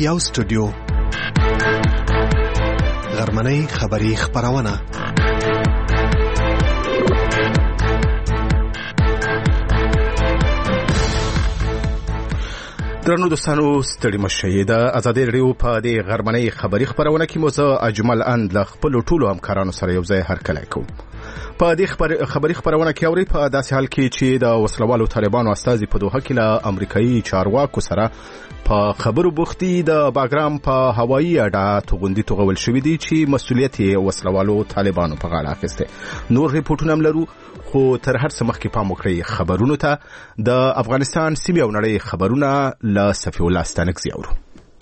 یو سټوډیو غرمنۍ خبری خبرونه درنو دوستانو ستړي مشئ د ازادي رادیو په دې غرمنۍ خبری خبرونه کې مو زه اجمل اند ل خپل ټولو همکارانو سره یو ځای هرکلی کوم. په دې خبری خبرونه کې اوري په داسې حال کې چې د وسلوالو طالبانو استازي په دوحه کې له امریکایي چارواکو سره په خبرو بوختي د باګرام په هوایي اډه توغندي توغول شوې دي چې مسؤلیت یې وسلوالو طالبانو په غاړه اخیسته. نور ریپورتونه هم لرو خو تر هر څه مخکې پام وکړئ خبرونو ته. د افغانستان سیمې او نړۍ خبرونه له صفي الله ستانکزي اورو.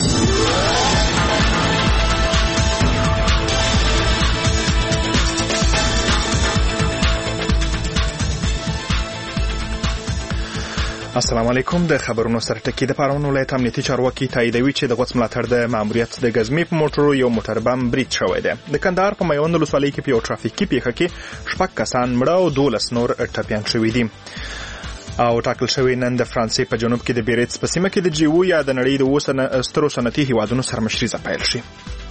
السلام علیکم. د خبرونو سره ټکی د پارون ولایت امنیتي چارواکي تاییدوي چې د غوڅ ملاتړ د ماموریت د غزمې په موټرو یو موټر بم برید شوی دی. د کندهار په میوند ولسوالۍ کې په یو ټرافیکي پیښه کې 6 کسان مړه او 12 نور ټپیان شوي دي. او ټاکل شوی نن د فرانسې په جنوب کې د بیریټس په سیمه کې د جیو یا د نړۍ د سترو صنعتي هیوادونو سرمشریزه پیل شي.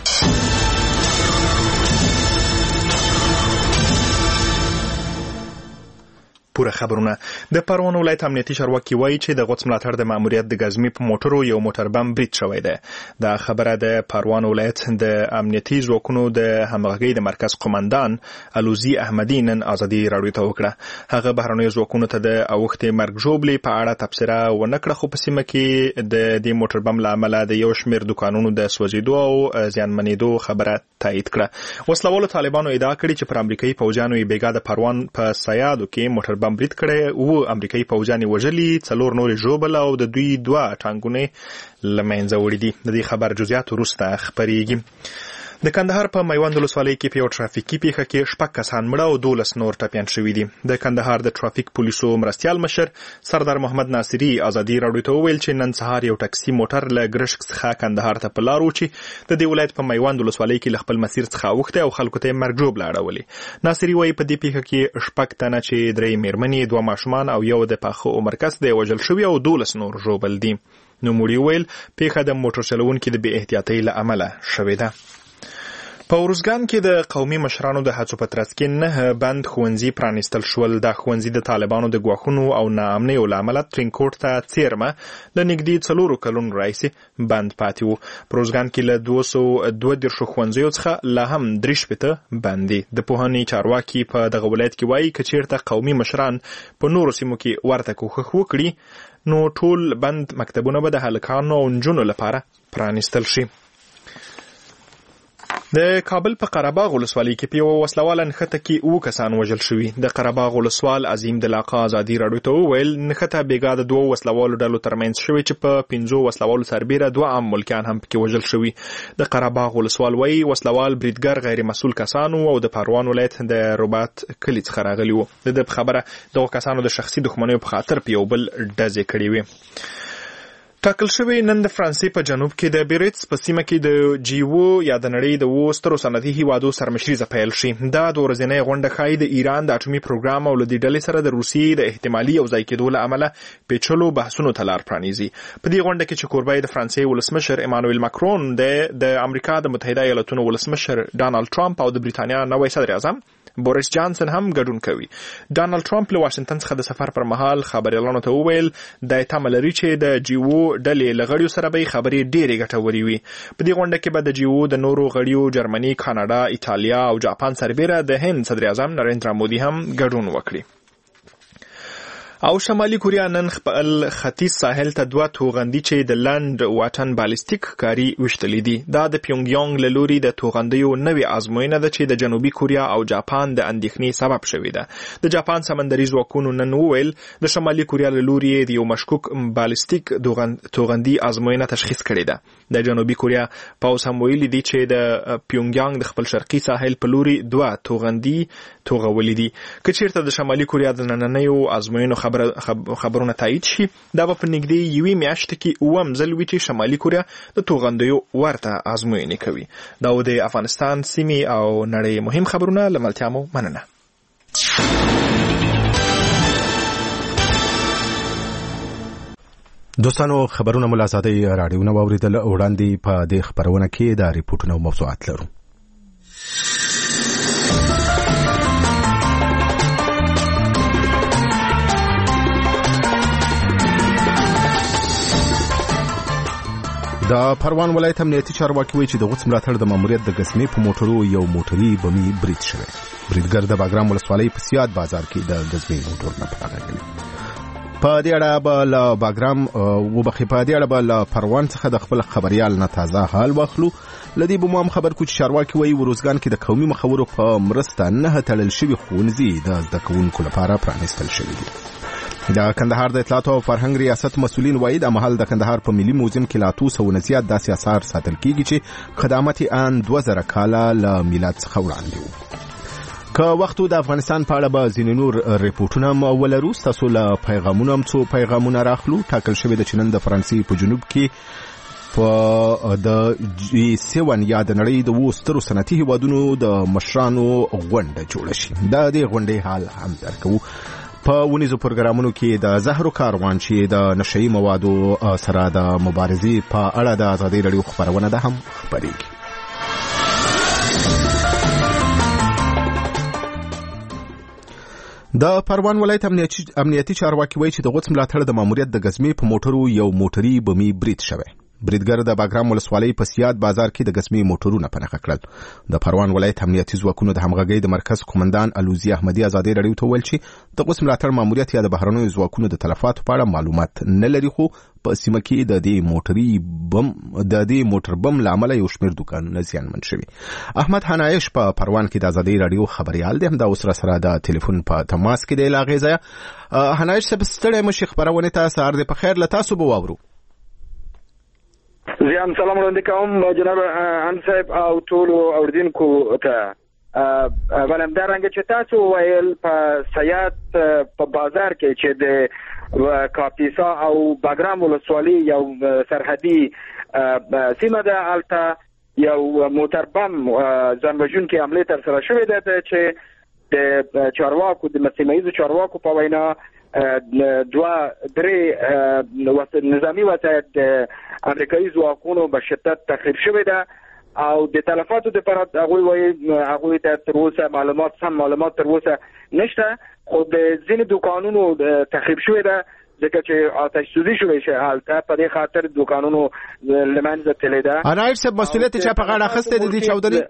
پوره خبرونه. د پروان ولایت امنیتي چارواکي وایي چې د غوڅ ملاتړ د ماموریت د غزمې په موټرو یو موټر بم برید شوی دی. دا خبره د پروان ولایت د امنیتي ځواکونو د همغږۍ د مرکز قومندان الوزي احمدي نن ازادي رادیو ته وکړه. هغه بهرنیو ځواکونو ته د اوښتې مرګ ژوبلې په اړه تبصره ونه کړه، خو په سیمه کې د دې موټر بم له امله د یو شمېر دکانونو د سوځېدو او زیانمنېدو خبره تایید کړه. وسلوالو طالبانو ادعا کړې چې پر امریکایي پوځیانو یې بیګا د پروان په سیادو کې موټر بم برید کړی او امریکایي پوځیان وژلي، 4 نور ژوبل او د دوی 2 ټانګونه لمنځه وړي دي. د دې خبر جزئیات وروسته خبرېږي. د کندهار په میوند ولسوالۍ کې په یو ټرافیکي پیښه کې 6 کسان مړه او 12 نور ټپیان شوي دي. د کندهار د ټرافیک پولیسو مرستیال مشر سردار محمد ناصري ازادي رادیو ته وویل چې نن سهار یو ټاکسي موټر له ګرشک څخه کندهار ته په لار و چې د دې ولایت په میوند ولسوالۍ کې له خپل مسیر څخه اوښته او خلکو ته مرګ ژوبله اړولې. ناصري وایي په دې پیښه کې 6 تنه چې 3 میرمنې، 2 ماشومان او یو د پاخه عمر کس دی وژل شوي او 12 نور ژوبل دي. نوموړي ویل پیښه د موټر چلوونکي د بې احتیاطۍ له امله شوې ده. په ورزګان کې د قومي مشرانو د هڅو په ترڅ کې 9 بند ښوونځي پرانیستل شول. دا ښوونځي د طالبانو د ګواښونو او ناامنیو له امله ترینکوټ ته څیرمه له نږدې 4 کلونو راهیسې بند پاتې وو. په ورزګان کې له 232 ښوونځیو څخه لا هم 63 بند دي. د پوهنې چارواکي په دغه ولایت کې وایي که چیرته قومي مشران په نورو سیمو کې ورته کوښښ وکړي نو ټول بند مکتبونه به د هلکانو او نجونو لپاره پرانیستل شي. د کابل په قرهباغ ولسوالۍ کې په یو وسلواله نښته کې 9 کسان وژل شوي. د قرهباغ ولسوال عظیم دلاقه ازادي رادیو ته وویل نښته بیګا د 2 وسلوالو ډلو ترمنځ شوې چې په 5 وسلوالو سربیره 2 عام ملکیان هم پکې وژل شوي. د قرهباغ ولسوال وایي وسلوال بریدګر غیر مسؤل کسانو او د پروان ولایت د رباط کلي څخه راغلي وو. د خبره دغه کسانو د شخصي دښمنیو په خاطر په یو بل ډزې کړې وي. ټاکل شوی نن د فرانسې په جنوب کې د بیریټس په سیمه کې د جیو یا د نړۍ د سترو صنعتي هیوادو سرمشریزه پیل شي. دا د ورځنۍ غونډه ښایي د ایران د اټومي پروګرام او له دې ډلې سره د روسیې د احتمالي یوځای کېدو له امله پیچلو بحثونو ته لار پرانیزي. په دې غونډه کې چې کوربه د فرانسې ولسمشر ایمانوئل ماکرون د امریکا د متحده ایالاتونو ولسمشر ډانلډ ټرمپ او د بریتانیا نوی صدر اعظم بوریس جانسن هم ګډون کوي. ډانلډ ټرمپ له واشنگټن څخه د سفر پر مهال خبريالانو ته وویل د تمه لري چې د جیو ډلې له غړیو سره به خبرې ډېرې ګټورې وي. په دې غونډه کې به د جیو د نورو غړیو جرمني، کاناډا، ایټالیا او جاپان سربیره د هند صدر اعظم نریندرا مودي هم ګډون وکړي. او شمالي کوریا نن خپل ختیځ ساحل ته 2 توغندي چې د لند واټن بالستیک کاری وشتلې دي. دا د پیونګ له لوري د توغندیو نوې ازموینه ده چې د جنوبي کوریا او جاپان د اندېښنې سبب شوې ده. د جاپان سمندري ځواکونو نن وویل د شمالي کوریا له لوري د یو مشکوک بالستیک توغندي ازموینه تشخیص کړې ده. د جنوبي کوریا پوځ هم ویلي دي چې د پیونګ د خپل شرقي ساحل په لوري 2 توغندي توغولې دي. که چیرته د شمالي کوریا د نننیو ازموینو خبرونه تایید شي دا به په نږدې 1 میاشت کې 9 ځل وي چې شمالي کوریا د توغندیو ورته ازموینې کوي. دا د افغانستان سیمې او نړۍ مهم خبرونه لملتیا مو مننه. دوستانو خبرونه ملازادي رادیو نو اوریدل وړاندې په دې خبرونه کې د ریپورتونو موضوعات لرو. د پروان ولایت امنیتي چارواکي وایي چې د غوڅ ملاتړ د ماموریت د غزنی په موټرو یو موټري بمي برید شوی. بریدګر د باګرام ولسوالۍ په سیاد بازار کې د غزنی موټر نه پاتې کړی. په دې اړه به باګرام وبخې په دې اړه به پروان څخه د خپل خبريال نه تازه حال واخلو. لدی به مو خبر کو چې چارواکي وایي وروزګان کې د قومي مخورو په مرسته نه تړل شوی ښوونځي د زده کوونکو لپاره پرانیستل شوی دي. د کندهار د اطلاعات او فرهنګ ریاست مسؤلین وایي د محل د کندهار په ملي موزیم کې لا 200 زیات داسې آثار ساتل کیږي چې خدمات ان 2000 کاله له میلاد څخه وړاندې وو. که وختو د افغانستان په اړه به ځینې نور ریپورتونه ولرو. تاسو له پیغامونو هم څو پیغامونه راخلو. ټاکل شوی د چینن د فرانسې په جنوب کې په د G7 یا د نړۍ د وسترو صنعتي هیوادونو د مشرانو غونډه جوړه شي. د دې غونډې حال هم درکو. په ونیزو پروګرامونو کې د زهرو کاروان چې د نشئی موادو سره د مبارزې په اړه د ازادي رادیو خبرونه ده هم خبرېږي. د پروان ولایت امنیتي چارواکي وایي چې د غوڅ ملاتړ د ماموریت د غزنی په موټرو یو موټري بمي برید شوی. بریدګر د باګرام ولسوالۍ په سیاد بازار کې د غزنی موټرونه پنهخه کړل. د پروان ولایت امنیتي ځواکونو د همغږۍ د مرکز قومندان الوزي احمدي ازادي رادیو ته ویل چې د غوڅ ملاتړ ماموریت یا د بهرنیو ځواکونو د تلفاتو په اړه معلومات نه لري، خو په سیمه کې د دې موټر بم لامل یو شمېر دوکانونه زیانمن شوي. احمد حنایش په پروان کې د ازادي رادیو خبريال دی، هم د اوس سره د ټلیفون په تماس کې دی. لاغې ځای حنایش صاحب ستړی مشي خبرونه تاسو سهار دې په خیر له تاسو به واورو. زیان سلام وړاندې کوم جناب ان صاحب او ټول اوردونکو ته. ولندارنګ چې تاسو ویل په سیاد په بازار کې چې د کاپیسا او باګرام ولسوالۍ یو سرحدي سیمه ده، البته یو موټر بم ځانوژونکي حمله تر سره شوې ده چې د چارواکو د مسیمایي چارواکو په وینا دوه درې نظامی وسایل د امریکایي ځواکونو په شدت تخریب شوې ده او د تلفاتو د پر هغه ته تر اوسه معلومات تر اوسه نشته، خو د ځینې دوکانونو تخریب شوې ده ځکه چې آتش سوزي شوې شي. حالته په دې خاطر دوکانونو لمنځه تللی ده. انایت صاحب مسؤلیت چې په غاړه اخیسته د دې چودري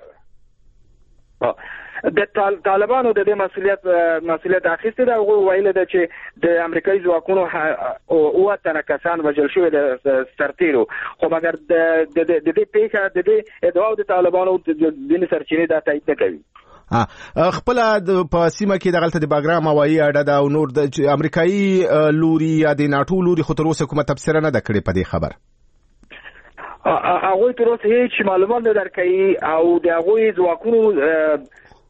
د طالبانو د دې مسؤلیت اخیسته ده. هغه ویل ده چې د امریکایي ځواکونو او تنه کسان وژل شوی د سرتیرو، خو مګر د دې پیښه د دې ادعا د طالبانو د دې سرچینې د تایید نه کوي. خپل په سیمه کې د غلطه د باګرام هوایي اډه دا او نور د امریکایي لوري یا د ناتو لوري خو تر اوسه کومه تفسیر نه ده کړې په دې خبر. هغه تر اوسه هیڅ معلومات نه درکړي او د هغه ځواکونو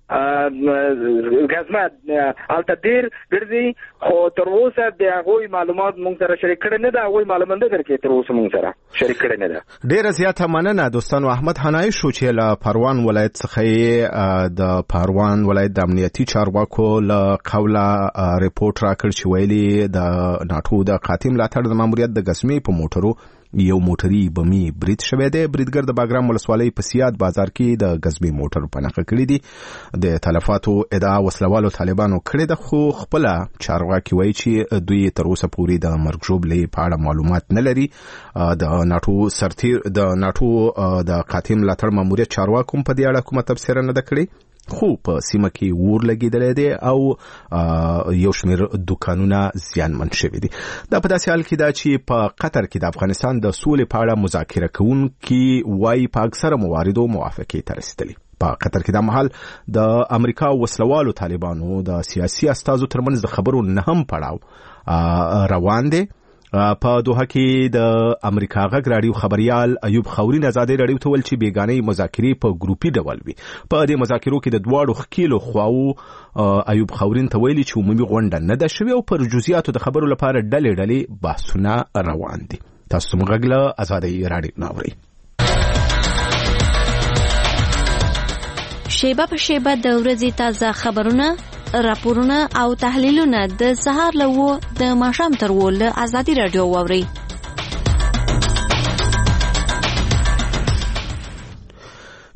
غزمت البته ډیر ګرځي، خو تر اوسه د هغه معلومات مونږ سره شریک کړي نه ده. هغه معلومات نه درکې تر اوسه مونږ سره شریک کړي نه ده. ډیر زیاته مننه دوستانو. احمد حنایش شو چې له پروان ولایت څخه د پروان ولایت د امنیتي چارواکو له قوله ریپورت راکړ چې ویلي د ناتو د قاتم ملاتړ د ماموریت د غزنی په موټرو یو موټري بمي برید شوی دی. بریدګر د باګرام ولسوالۍ په سیاد بازار کې د غزنی موټر پنهخه کړی دی. د تلفاتو ادعا وسلوالو طالبانو کړی ده، خو خپل چارواکي وایي چې دوی تر اوسه پورې د مرګ ژوبلې په اړه معلومات نه لري. د ناتو سرتیر د ناتو د قاتم ملاتړ ماموریت چارواکو په دې اړه کومه تفسیر نه ده کړې، خو په سیمه کې ور لګیدلې دي او یو شمېر دوکانونه زیانمن شوي دي. دا په داسې حال کې ده چې په قطر کې د افغانستان د سولې په اړه مذاکره کوونکي وایي په اکثره مواردو موافقې ته رسیدلي. په قطر کې د محل د امریکا وسلوالو طالبانو د سیاسي استازو ترمنځ د خبرو نه هم پړاو روان دي. په دوحه کې د امریکا غږ رادیو خبريال ایوب خورین ازادي رادیو ته ول چې بیگانې مذاکرې په ګروپي ډول وي. په دې مذاکرو کې د دواړو خکیلو خواو ایوب خورین ته ویلي چې عمومي غونډه نه ده شوې او پر جزئیاتو د خبرو لپاره ډلې بحثونه روان دي. تاسو موږ غږ له ازادي رادیو ناوړئ. شیبه په شیبه د ورځې تازه خبرونه، راپورونه او تحلیلونه د سهار له 9 د ماښام تر 10 له ازادي رادیو واوري.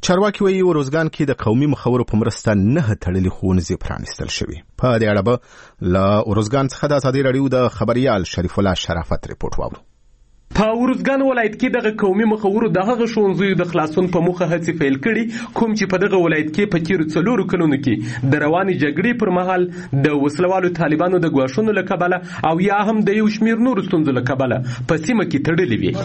چارواکي وایي اروزګان کې د قومي مخورو په مرسته 9 تړلي ښوونځي پرانیستل شوي. په دې اړه به له اروزګان څخه د ازادي راډیو د خبريال شریف الله شرافت ریپورت واورو. په اروزګان ولایت کې دغه قومي مخورو د هغه ښوونځیو د خلاصون په موخه هڅې پیل کړي کوم چې په دغه ولایت کې په تیرو 4 کلونو کې د روانې جګړې پر مهال د وسلوالو طالبانو د ګواښونو له کبله او یا هم د یو شمېر نورو ستونزو له کبله په سیمه کې تړلې وي.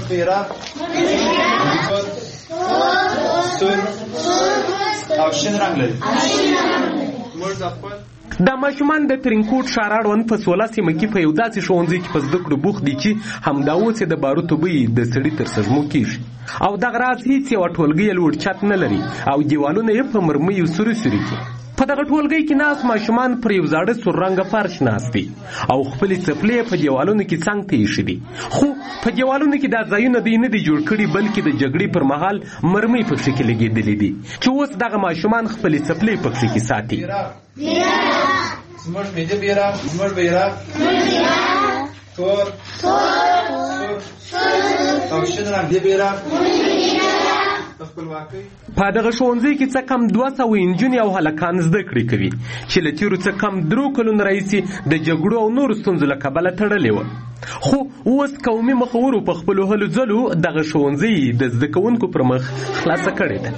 دا ماشومان د ترینکوټ ښار اړوند په 16 سیمه کې په یو داسې ښوونځي کې په زده کړو بوخت دي چې همدا اوس د باروتو بوی د سړي تر سږمو کېږي او دغه راز هیڅ یوه ټولګۍ یې لوړ چت نه لري او دیوالونه یې په مرمیو سوري سوري کې. په دغه ټولګۍ کې ناست ماشومان پر یو زاړه سور رنګه فرش ناست دي او خپلې څپلۍ په دیوالونو کې څنګ ته ایښي دي. خو په دیوالونو کې دا ځایونه دوی نه دي جوړ کړي بلکې د جګړې پر مهال مرمۍ پکښې کې لګېدلې دي چې اوس دغه ماشومان خپلې څپلۍ پکښې کې ساتي. زموږ ملي بیرغ زموږ بیرغ تور او شین رنګ دی بیرغ. په دغه ښوونځي کې څه کم 200 نجونې او هلکان زده کړې کوي چې له تیرو څه کم 3 کلونو راهیسې د جګړو او نورو ستونزو له کبله تړلې وه. خو اوس قومي مخورو په خپلو هلو ځلو دغه ښوونځي د زده کوونکو پر مخ خلاصه کړې ده.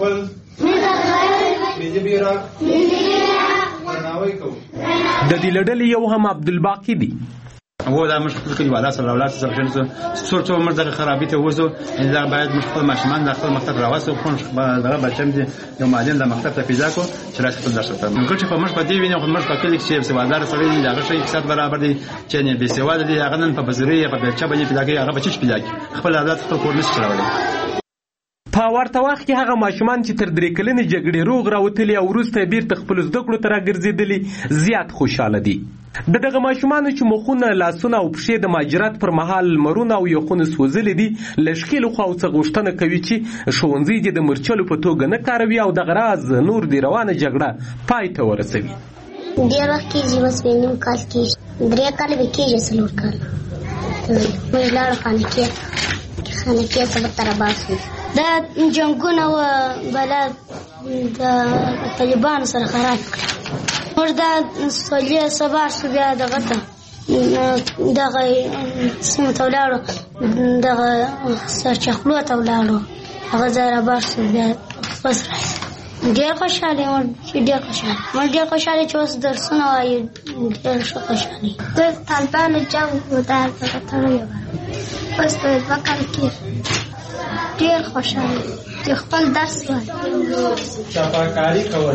د دې له ډلې یو هم عبدالباقي دی. هو دا مشکل کې والا سره اولاد سره شنو څو مرزه خرابې ته وځو دا باید مشکل ماشومان د خپل مکتب راوځو خو دا بچم دي یو معلم د مکتب ته پیدا کو چې راځي په درس ته موږ چې په مش په دی ویني خو مش په کلی کې چې سوادار سره دی هغه شي اقتصاد برابر دی چې نه به سواد دی هغه نن په بزري په بچا باندې پیدا کوي هغه بچی پیدا کوي خپل اولاد خپل کور نشي چلولای. په ورته وخت کې هغه ماشومان چې تر 3 کلنې جګړې روغ راوتلي او وروسته بیرته خپل زده کړو ته راګرځېدلي زیات خوشحاله دي. دغه ماشومانو چې مخونه لاسونه او پښې د مهاجرت پر مهال مرونه او یخونه سوځلي دي له ښکېلو خواو څه غوښتنه کوي چې ښوونځي دې د مرچلو په توګه نه کاروي او دغه راز نور د روانه جګړه پای ته ورسوي. ډېر وخت کېږي بس مې نیم کال کېږي 3 کاله به کېږي 4 کاله موږ لاړو خانکې سبا تر باسو دا جنګونه و بلا د طالبانو سره خراب کړ. موږ دا سولې سبا شو بیا دغه ته دغه سیمه ته ولاړو دغه سرچخلو ته ولاړو هغه ځای رابار شو بیا بس راځي. ډېر خوشحاله موږ ډېر خوشحاله چې اوس درسونه وایو ډېر ښه خوشحالي. د طالبانو جنګ و دا دغه تړلی وه اوس په 2 کال کې ډېر خوشحاله چې خپل درس وایي چاپاکاري کول.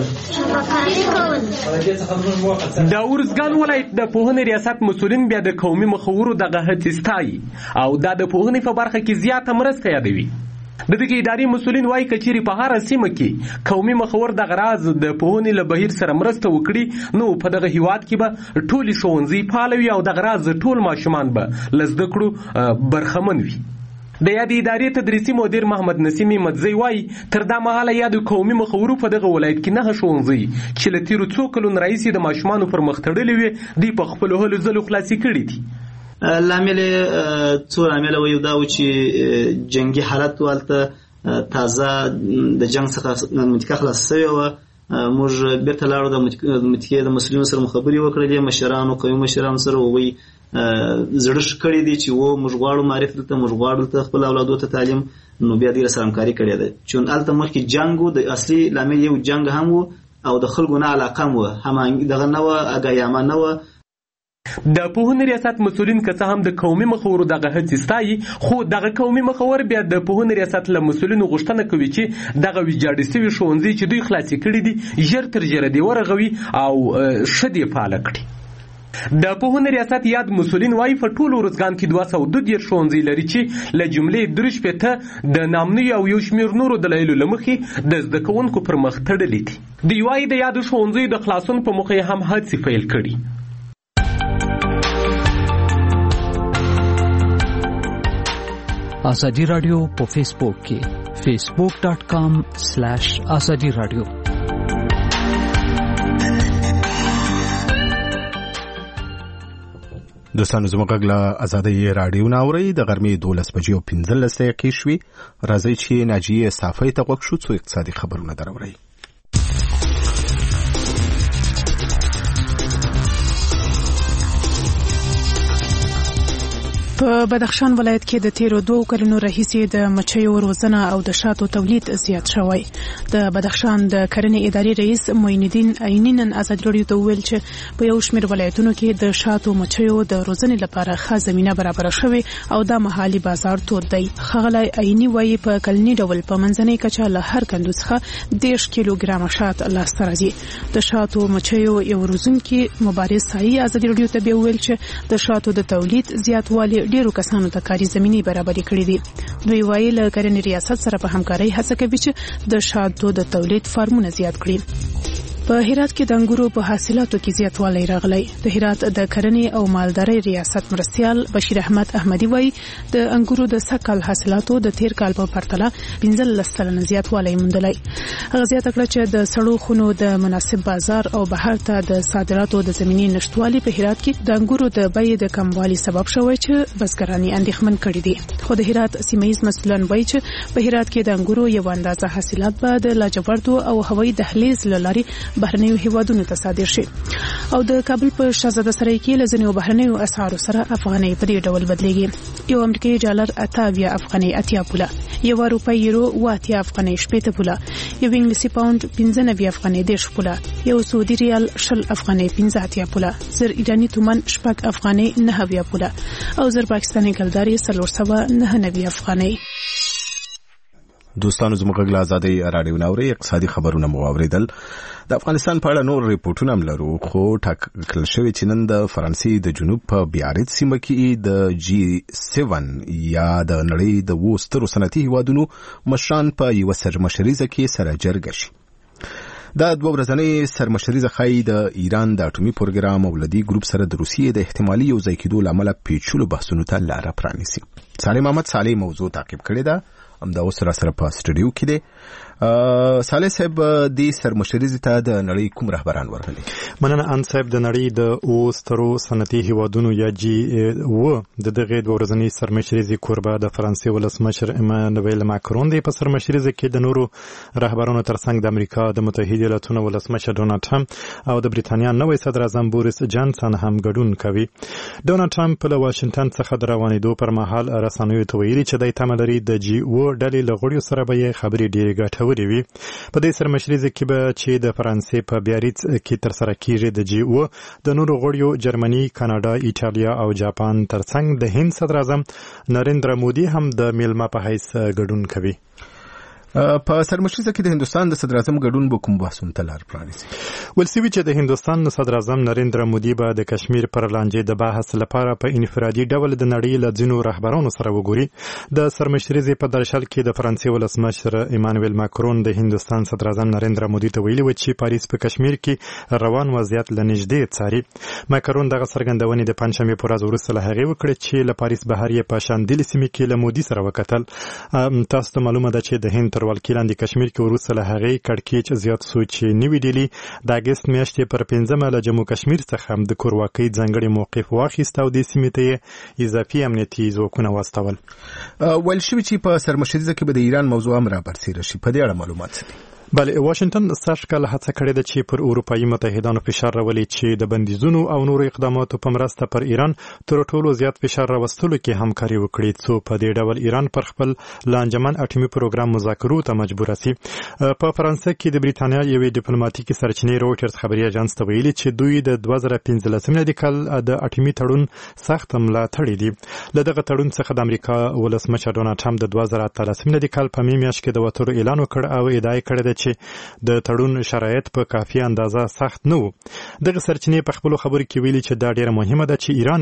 د اروزګان ولایت د پوهنې ریاست مسؤلین بیا د قومي مخورو دغه هڅې ستایي او دا د پوهنې په برخه کې زیاته مرسته یادوي. د دغه ادارې مسؤلین وایي که چیرې په هره سیمه کې قومي مخور دغه راز د پوهنې له بهیر سره مرسته وکړي نو په دغه هیواد کې به ټولې ښوونځي فعال وي او دغه راز ټول ماشومان به له زده کړو برخمن وي. د یادې ادارې تدریسي مدیر محمد نسیم مدزی وایي تر دا مهاله یادو قومي مخورو په دغه ولایت کې 9 ښوونځي چې له تیرو 2 کلونو راهیسې د ماشومانو پر مخ تړلي وي دوی په خپلو هلو ځلو خلاصې کړي دي. لامل څو لامل وایو دا و چې جنگي حالت والته تازه د جنگ څخه متکه خلاص شوی و. موږ بیرته لاړو د متکه د مسؤلینو سره مخابرې وکړلې مشرانو قومي مشرانو سره وایي زړه کړی دی چې و موږ غواړو معرفت ته موږ غواړو ته خپل اولادو ته تعلیم نو بیا دې سره همکاري کړې ده چون الته مخکې جنگ د اصلي لامل یو جنگ هم و او د خلکو نه علاقه مو هم دغه نو اګایما نو. د پوهنې ریاست مسؤلین که څه هم د قومي مخورو دغه هڅې ستایي خو دغه قومي مخور بیا د پوهنې ریاست له مسؤلینو غوښتنه کوي چې دغه ویجاړې سوي ښوونځي چې دوی خلاصې کړي دي ژر تر ژره دې ورغوي او ښه دې فعاله کړي. د پوهنې ریاست یاد مسؤلین وایي په ټول اروزګان کې 232 ښوونځي لري چې له جملې 3 د نامنوي او یو شمېر نورو دلایلو له مخې د زده کوونکو پر مخ تړلي دي. دوی وایي د یادو ښوونځیو د خلاصون په موخه یې هم هڅې پیل کړي. ازادي رادیو په فیسبوک کې facebook.com/azadi radio. دوستانو زموږ غږ له ازادۍ راډیو نه اورئ د غرمې 12 بجې او 15 دقیقې شوې. راځئ چې ناجیې صافۍ ته غوږ شو څو اقتصادي خبرونه دراورئ. په بدخشان ولایت کې د تیرو 2 کلونو راهیسې د مچیو روزنه او د شاتو تولید زیات شوی. د بدخشان د کرنې ادارې رئیس معین الدین عینی نن ازادي راډیو ته وویل چې په یو شمېر ولایتونو کې د شاتو مچیو د روزنې لپاره ښه زمینه برابره شوې او د محلي بازار تود دی. ښاغلی عینی وایي په کلني ډول په منځنۍ کچه له هر کندو څخه 10 کیلوګرامه شات لاسته راځي. د شاتو مچیو یو روزونکي مبارز سایي ازادي راډیو ته بیا وویل چې د شاتو د تولید زیاتوالی ډیرو کسانو ته کاري زمینی برابرې کړې دي. دوی وایي له کرنې ریاست سره په همکارۍ هڅه کوي چې د شاتو د تولید فارمونه زیات کړي. په هرات کې د انګورو په حاصلاتو کې زیاتوالی راغلی. د هرات د کرنې او مالدارۍ ریاست مرستیال بشیر احمد احمدی وایي د انګورو د سږ حاصلاتو د تیر کال په پرتله 15% زیاتوالی موندلی. هغه زیاته کړه چې د سړو خونو د مناسب بازار او بهر ته د صادراتو د زمینې نشټوالي په هرات کې د انګورو د بیې د کموالي سبب شوی چې بزګران اندېښمن کړي دي. خو د هرات سیمه‌یز مسؤلان وایي چې په هرات کې د انګورو یو اندازه حاصلات به د لاجوردو او هوایي دهلیز له لارې بهرنیو هیوادونو ته صادر شي. او د کابل په شاهزاده سرای کې له ځینو بهرنیو اسعارو سره افغانۍ په دې ډول بدلیږي. یو امریکایي ډالر 28 افغانۍ 80 پوله، یو اروپایي یورو 80 افغانۍ 80 پوله، یو انګلیسي پاوند 95 افغانۍ 10 پوله، یو سعودي ریال 20 افغانۍ 15 پوله، زر ایرانی تومان 8 افغانۍ 9 پوله او زر پاکستاني کلداري 499 افغانۍ. دوستانو زموږ غږ له ازادۍ راډیو نه اورئ. اقتصادي خبرونه مو واورېدل. د افغانستان په اړه نور ریپورټونه هم لرو، خو ټاکل شوی چې نن د فرانسې د جنوب په بیاریت سیمه کې د G7 یا د نړۍ د 2 سترو صنعتي هیوادونو مشران په یوه سرمشریزه کې سره جرګه شي. دا 2 ورځنۍ سرمشریزه ښایي د ایران د اټومي پروګرام او لدی ګروپ سره د روسیې د احتمالي یو ځای کېدو له امله پیچلو بحثونو ته لاره پرانیسي. صالح محمد صالح موضوع تعقیب کړې ده، همدا اوس را سره په سټوډیو کې دی. صالح صاحب د سرمشریزې ته د نړۍ کوم رهبران ورغلي؟ مننه ان صاحب. د نړۍ د 2 سترو صنعتي هیوادونو یا G7 د دغه 2 ورځنۍ سرمشریزې کوربه د فرانسې ولسمشر ایمانوئل ماکرون دی. په سرمشریزه کې د نورو رهبرانو ترڅنګ د امریکا د متحده ایالاتونو ولسمشر ډونالد ټرمپ او د بریتانیا نوی صدر اعظم بوریس جانسن هم ګډون کوي. ډونالد ټرمپ له واشنگټن څخه د روانېدو پر مهال رسنیو ته ویلي چې د تمه لري د G7 ډلې له غړیو سره به خبرې ډېرې ګټورې وي. په دې سرمشریزه کې به چې د فرانسې په بیاریتس کې تر سره کیږي د G7 د نورو غړیو جرمني، کاناډا، ایټالیا او جاپان ترڅنګ د هند صدر اعظم نریندرا مودي هم د میلمه په حیث ګډون کوي. په سرمشریزه کې د هندستان د صدر اعظم ګډون به کوم بحثونه ته لار پرانیسي؟ ولسوي چې د هندستان صدر اعظم نریندرا مودي به د کشمیر پر لانجې د بحث لپاره په انفرادي ډول د نړۍ له ځینو رهبرانو سره وګوري. د سرمشریزې په درشل کې د فرانسې ولسمشر ایمانوئل ماکرون د هندستان صدر اعظم نریندرا مودي ته ویلي و چې پاریس په کشمیر کې روان وضعیت له نږدې څاري. ماکرون دغه څرګندونې د پنځشنبې په ورځ وروسته له هغې وکړې چې له پاریس بهر یې په شاندلې سیمې کې له مودي سره وکتل. تاسو ته معلومه ده چې د هند تر ولکیلان د کشمیر کې وروسته له هغې کړکېچ زیات سو چې نوي ډیلي د اګست میاشتې پر 15 له جمو کشمیر څخه هم د کورواکۍ ځانګړی موقف واخیست او د سیمې ته اضافي امنیتي ځواکونه واستول. ویل شوي چې په سرمشریزه کې به د ایران موضوع هم رابرسېره شي. په دې اړه معلومات څه دي؟ بله، واشنگټن سږکال هڅه کړې ده چې پر اروپایي متحدانو فشار راولي چې د بندیزونو او نورو اقداماتو په مرسته پر ایران تر ټولو زیات فشار راوستلو کې همکاري وکړي، څو په دې ډول ایران پر خپل لانجمن اټومي پروګرام مذاکرو ته مجبور شي. په فرانسه کې د بریتانیا یوې ډیپلوماټیکي سرچینې رویټرز خبري اژانس ته ویلي چې دوی د 2015 کال د اټومي تړون سخت ملاتړي دي. له دغه تړون څخه د امریکا ولسمشر ډونالد ټرمپ د 2018 کال په می میاشت کې د وتلو اعلان وکړ او ادعا کړې ده چې د تړون شرایط په کافي اندازه سخت نه وو. دغه سرچینې په خپل خبرو کې ویلي چې دا ډیره مهمه ده چې ایران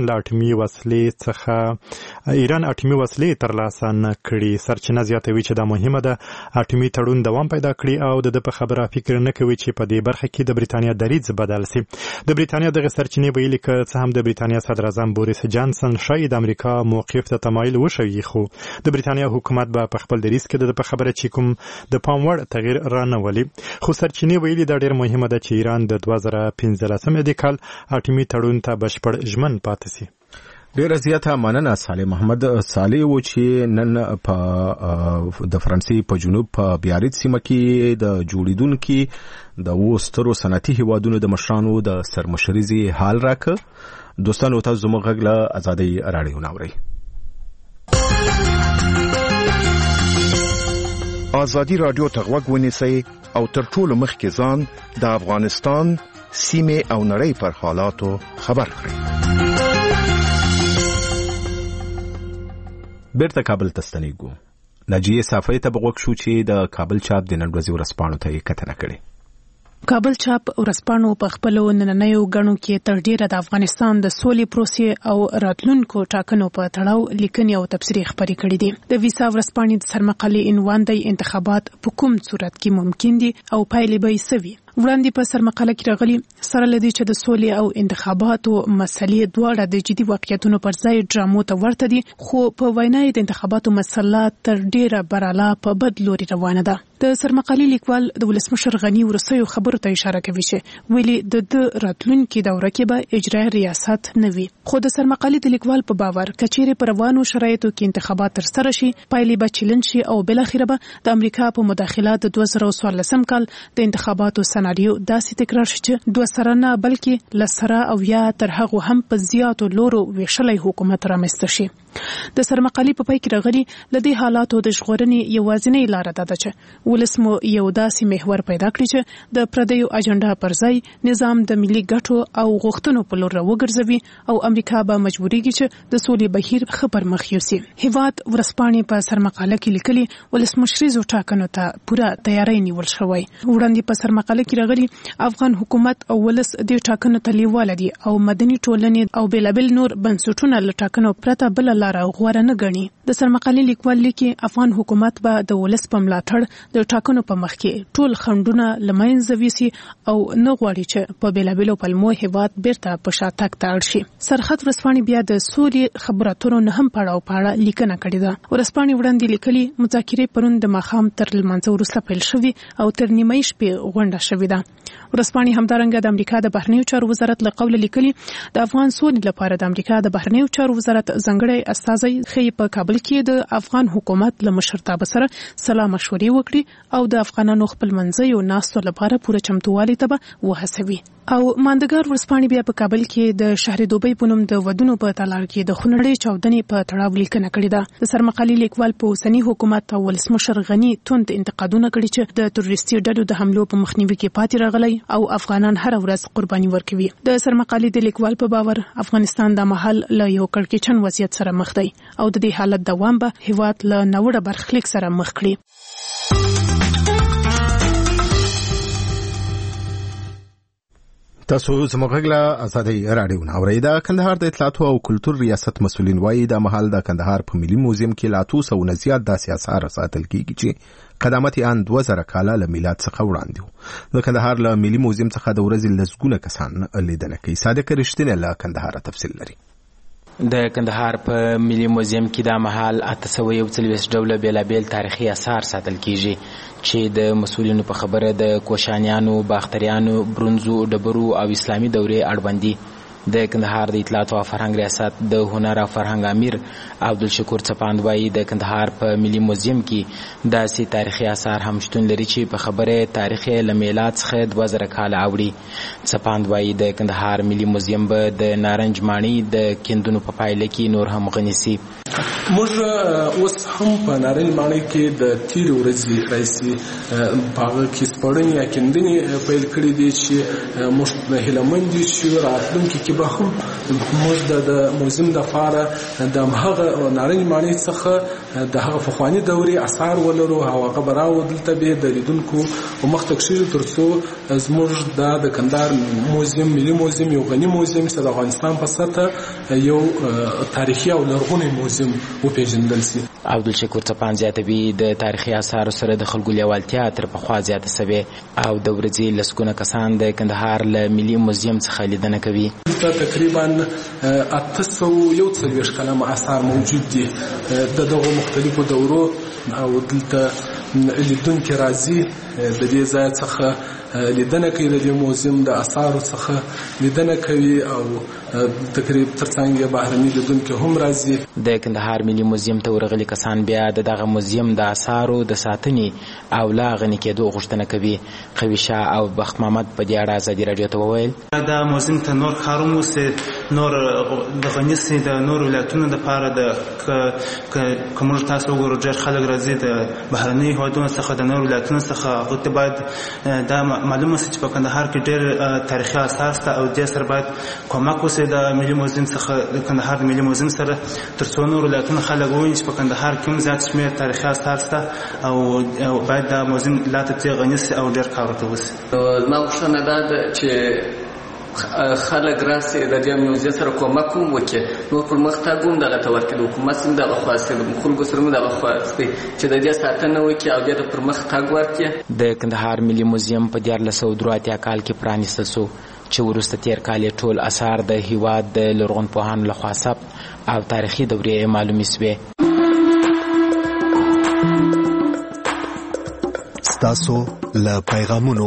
اټومي وسلې ترلاسه نه کړي. سرچینه زیاتوي چې دا مهمه ده اټومي تړون دوام پیدا کړي او د په خبره فکر نه کوي چې په دې برخه کې د بریتانیا دریځ بدل شي. د بریتانیا دغه سرچینې ویلي چې څه هم د بریتانیا صدر اعظم بوریس جانسن شاید د امریکا موقف ته تمایل وشي، خو د بریتانیا حکومت به په خپل دریځ کې د په خبره چې کوم د پام وړ تغییر را نه ولي. خو سرچینې ویلي دا ډېر مهمه ده چې ایران د 2015 کال اټومي تړون ته بشپړ ژمن پاتې شي. ډیره زیاته مننه صالح محمد صالح و چې نن په د فرانسې په جنوب په بیاریت سیمه کې د جوړیدونکو د وسترو صنعتي هیوادونو د مشرانو د سرمشريزي حال راکړ. دوستانو تاسو زموږ غږ له ازادي رادیو ناوړئ. ازادي رادیو ته غوږ ونیسئ او تر ټولو مخکې ځان د افغانستان سیمه او نړۍ پر حالاتو خبر کړئ. بیرته کابل ته ستنېږو. ناجیه صافی ته بغوږ شو چې د کابل چاپ د نن ورځې ورځپاڼو ته یې کتنه کړې. کابل چاپ ورځپاڼو په خپلو نننیو غڼو کې تر ډیره د افغانستان د سولې پروسې او راتلونکو ټاکنو په تړاو لیکنې او تبصرې خپرې کړې دي. د ویسا ورځپاڼې د سرمقالې عنوان دی انتخابات په کوم صورت کې ممکن دي او پایلې به یې څه وي. وړاندې په سرمقاله کې راغلي سره لدی چې د سولې او انتخاباتو مسلې دواړه د جدي واقعیتونو پر ځای ډرامو ته ورته دي، خو په وینا د انتخاباتو مسله تر ډیره براله په بد لوري روانه ده. د سرمقالې لیکوال د ولسمشر غنی ورسېو خبرو ته اشاره کوي چې ویلي د راتلونکي دوره کې به اجرایي ریاست نه وي، خو د سرمقالې د لیکوال په باور کچېرې پر روانو شرایطو کې انتخابات تر سره شي پایلې به چیلنج شي او بل اخر به د امریکا په مداخلات د 2014 کال د انتخاباتو سناریو داسې تکرار شي چې 2 سره نه بلکې لسره او یا تر هغه هم په زیاتو لورو ویشلای حکومت رامنځته شي. د سرمقالې په پای کې راغلي لدې حالاتو د ژغورنې یوازینۍ لار ده چې ولسمو یو داسې محور پیدا کړي چې د پردیو اجنډا پر ځای نظام د ملي ګټو او غوښتنو په لور راوګرځوي او امریکا به مجبورېږي چې د سولې بهیر خبر مخ یوسي. هیواد ورځپاڼې په سرمقاله کې لیکلي ولسمشریزو ټاکنو ته پوره تیاری نیول شوی. وړاندې په سرمقاله کې راغلي افغان حکومت او ولس د ټاکنو ته لیواله دي او مدني ټولنې او بېلابېل نور بنسټونه له ټاکنو پرته بل لار غوړه نه ګڼي. د سرمقالې لیکوال لیکي افغان حکومت به د ولس په ملاتړ د ټاکنو په مخ کې ټول خنډونه له منځه ویسي او نه غواړي چې په بېلابېلو پلمو هیواد بیرته په شاتګ ته اړ شي. سرحد ورځپاڼې بیا د سولې خبرو اترو نه هم پړاو پاړه لیکنه کړې ده. ورځپاڼې وړاندې لیکلي مذاکرې پرون د ماښام تر لمانځه وروسته پیل شوي او تر نیمه شپې غونډه شوې ده. ورځپاڼې همدارنګه د امریکا د بهرنیو چارو وزارت له قوله لیکلي د افغان سولې لپاره د امریکا د بهرنیو چارو وزارت ځانګړی استازی خې په کابل کې د افغان حکومت له مشرتابه سره سلا مشورې وکړي او د افغانانو خپل منځي او ناستو لپاره پوره چمتووالي ته وهڅوي. او ماندګار ورځپاڼې بیا په کابل کې د شهر دوبۍ په نوم د ودونو په تالار کې د خونړۍ چاودنې په تړاو لیکنه کړې ده. د سرمقالې لیکوال په اوسني حکومت او ولسمشر غنی توند انتقادونه کړي چې د تروریستي ډلو د حملو په مخنیوي کې پاتې راغلي او افغانان هر ورځ قرباني ورکوي. د سرمقالې د لیکوال په باور افغانستان د مهال له یو کړکېچن وضعیت سره مخ دی او د دې حالت دوام به هیواد له نوړه برخلیک سره مخ کړي. تاسو زموږ غږ له ازادي رادیو ناوړئ. د کندهار د اطلاعاتو او کلتور ریاست مسؤلین وایي د مهال د کندهار په ملي موزیم کې لا 200 نه زیات داسې آثار ساتل کیږي چې قدامت یې ان 2000 کاله له میلاد څخه وړاندې و. د کندهار له ملي موزیم څخه د ورځې لسګونه کسان لیدنه کوي. صادق رښتینی له کندهار تفصیل لري. د کندهار په ملي موزیم کې د مهال 841 ډوله بیلابیل تاریخي آثار ساتل کیږي چې د مسؤلینو په خبره د کوشانیانو، باختریانو، برونزو، ډبرو او اسلامي دورې اړوند دي. د کندهار د اطلاعات او فرهنګ ریاست د هنر او فرهنګ امیر عبدالشکور څپاند وایي د کندهار په ملي موزیم کې داسې تاریخي آثار هم شتون لري چې په خبره تاریخ له میلاد څخه 2000 کاله اوړي. څپاند وایي د کندهار ملي موزیم به د نارنج ماڼۍ د کیندونو په پایله کې نور هم غني سي. موږ اوس هم په نارنج ماڼۍ کې د تیر ورځې راځي په هغه کې سپړنې یا کیندنې پیل کړې دي چې موږ هیلمن دي چې راتلونکي کې به هم موږ د موزیم د لپاره د هغه نارنج ماڼۍ څخه د هغه پخواني دورې آثار ولرو او هغه به راودلته به د لیدونکو مخته کښېږدو ترڅو زموږ د کندهار موزیم ملي موزیم یو غني موزیم چې د افغانستان په سطحه یو تاریخي او لرغونی موزیم وپېژندل شي. عبدالشکور څپاند زیاتوي د تاریخي آثارو سره د خلکو لیوالتیا تر پخوا زیاته سوې او د ورځې لسګونه کسان د کندهار له ملي موزیم څخه لیدنه کوي. تقریبا 841 کلمه آثار موجود دي د دغه مختلفو دورو او دلته لیدونکي راځي د دې ځای څخه لیدنه کوي د دې موزیم د اثارو څخه لیدنه کوي او تقریبا ترڅنګ بهرني لیدونکي هم راځي. د کندهار ملي موزیم ته ورغلي کسان بیا دغه موزیم د اثارو د ساتنې او لا غني کېدو غوښتنه کوي. قوي شاه او بخت محمد په دې اړه ازادي راډیو ته وویل دا موزیم ته نور کارونه وسه نور د غنیسي د نور ولایتونو د پاره د کوم تاسو وګورئ ډېر خلک راځي د بهرني هیوادونو څخه د نور ولایتونو څخه هغه ته باید دا معلومه شي چې په کندهار کې ډېر تاریخي اثار شته او د سر باید کومک وسه د ملي موزیم څخه د کندهار د ملي موزیم سره تر څو نور ولایتونو خلک وویني چې په کندهار کې هم زیات شمېر تاریخي اثار شته او باید دا موزیم لا ته غنیسي او ډېر کار ورته وسي. زما غوښتنه دا ده چې خلک راسي د دې موزیم سره کومک وکړي نو پرمختګ هم دغه ته ورکړي د حکومت هم دغه خواسته د خلکو سره هم دغه خواسته چې د دې ساتنه وکړي او د پرمختګ ورکړي. د کندهار ملي موزیم په 1983 کال کې پرانیستل شو چې وروسته تیر کال ټول اثار د هیواد د لرغونپوهانو لخوا ثبت او تاریخي دورې معلومې شوې. ستاسو له پیغامونو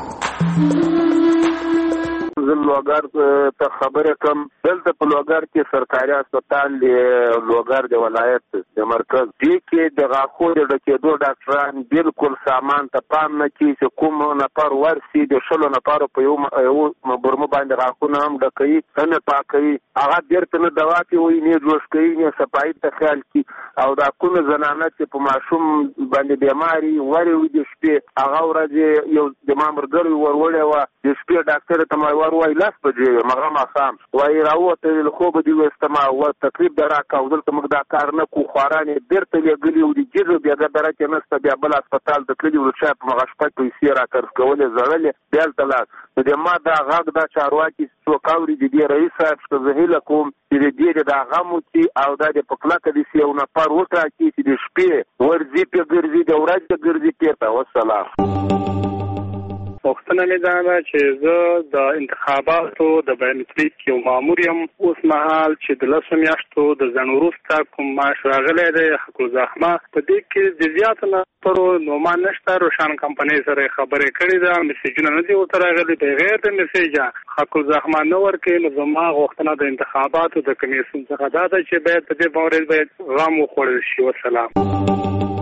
لوګر ته خبره کوم دلته په لوګر کې سرکاري هسپتال دی لوګر د ولایت د مرکز دی کې د غاښو د ډکېدو ډاکټران بالکل سامان ته پام نه کوي چې کوم نفر ورسي د 16 نفرو په یو برمه باندې غاښونه هم ډکوي نه پاکوي هغه بیرته نه دوا کوي نه جوش کوي نه صفایي ته خیال کوي او دا کومه زنانه چې په ماشوم باندې بیماری وری وي د شپې هغه ورځ یو د مامورګر ورولې و د شپې ډاکټر ته ما ور وای لاس بجې مغه ما خام وای راوته له خوب دی واستما او تقریبا درا کاودل ته مقدار کار نه کو خورانه بیرته لګلی او د جیرو بیا دره کې نسته بیا بل هسپتال د کلی ورچا په مغه شپه پیسې را کړ کولې زړلې بیل تلاس د ما دا غاګ دا چارواکي څوکاوري د رئیس صاحب څخه زهیله کوم چې دې دا غمو چې او د پکلاک د سیو نه پر وټا چې د شپې ورځي په ګرځي د ورځې ګرځي پیته والسلام. وختونه مې دا ده چې زه د انتخاباتو د بیانتلیک یو مامور یم اوس مهال چې د 10 میاشتو د ځنډ وروسته کوم معاش راغلی دی حق الزحمه په دې کې د زیاتو نفرو نومان نشته روشن کمپنۍ سره خبرې کړې ده میسیجونه نه دي ورته راغلي بغیر د میسیجه حق الزحمه نه ورکوي نو زما غوښتنه د انتخاباتو د کمیسیون څخه دا ده چې باید په دې باندې باید غم وخوړل شي. والسلام.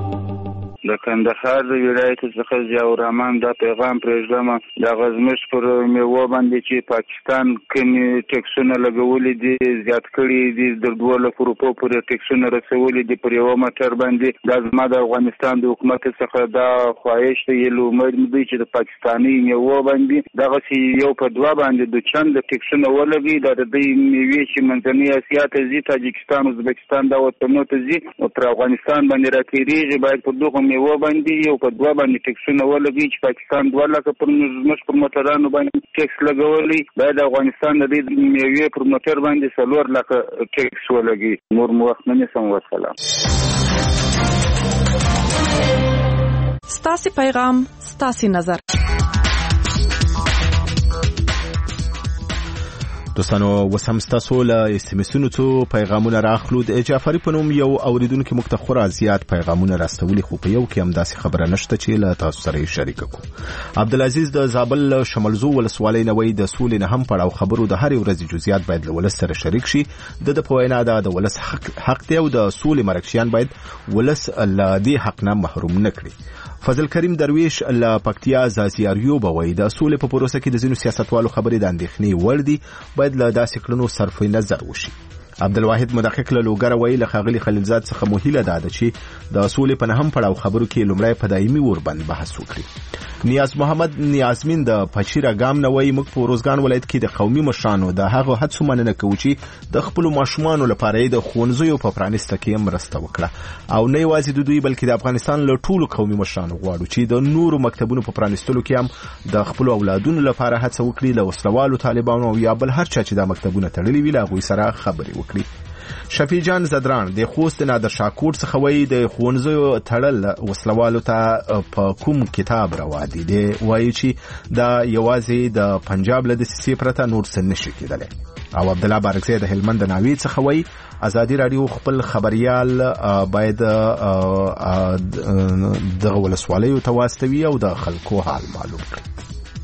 د کندهار د ولایت څخه ضیاء الرحمن دا پیغام پرېږدم د غزمش پر میوه باندې چې پاکستان کومې ټیکسونه لګولې دي زیات کړي دي د 2 لک روپو پورې ټیکسونه رسولې دي پر یو موټر باندې دا زما د افغانستان د حکومت څخه دا خواهش دی یلو امید دی چې د پاکستاني میوه باندې دغه یو په 2 باندې د چند ټیکسونه ولګي د دې میوې چې منځنۍ اسیا ته ځي تاجکستان ازبکستان دا وطنونو ته ځي او پر افغانستان باندې راکېږي باید په دغه میوه باندې یو په 2 باندې ټیکسونه ولګي چې پاکستان 2 لک پر مش پر موټرانو باندې ټیکس لګولي باید افغانستان د دې میوې پر موټر باندې 4 لک ټیکس ولګي. نور موخت نه سم. والسلام. ستاسو پیغام ستاسو نظر. دوستانو وسم ستاسو له اسمسونو څو پیغامونه راخلو د جعفری په نوم یو اوریدونکو مختخره زیات پیغامونه راستولي خو په یو کې هم داسې خبره نشته چې له تاسو سره شریک کو. عبدالعزیز د زابل شمالزو ولسوالۍ نوې د سولې نه هم پړاو خبرو د هر ورځ جزئیات باید له ولس سره شریک شي د پوینا د ولس حق دی او د سولې مرکشیان باید ولس له دې حق نه محروم نه کړي. فضل کریم درویش له پکتیا زازیاریو بوي د سولې په پروسه کې د ځینو سیاستوالو خبرې د اندېښنې وړ دي باید له داسې کړنو صرف نظر وشي. عبدالواحد مدقق له لوګر وی له خاغلی خلیلزاد څخه مهیله ده چې د سولې په نهم پړاو خبرو کې لومړی په دایمي وربند بحث وکړي. نیاز محمد نیازمین د پچیرا ګام نوې موږ په روزګان ولایت کې د قومي مشرانو د هغه هڅو مننه کوو چې د خپل ماشومان لپاره د ښوونځیو په پرانیسته کې مرسته وکړه او نه یوازې د دوی بلکې د افغانستان له ټولو قومي مشرانو غواړو چې د نورو مکتبونو په پرانیستلو کې هم د خپل اولادونو لپاره هڅه وکړي له وسلوالو طالبانو او یا بل هر چا چې د مکتبونو تړلي وي له هغوی سره خبرې وکړي. شفیع جان زدران د خوست نادر شاکور څخه وایي د ښوونځیو تړل وسلوالو ته په کوم کتاب روا دي دی وایي چې دا یوازې د پنجاب له دسیسې پرته نور څه نشي کېدلی. او عبدالله بارکزی د هلمند ناوې څخه وایي ازادي راډیو خپل خبريال باید د ولسوالیو ته واستوي او د خلکو حال معلوم کړي.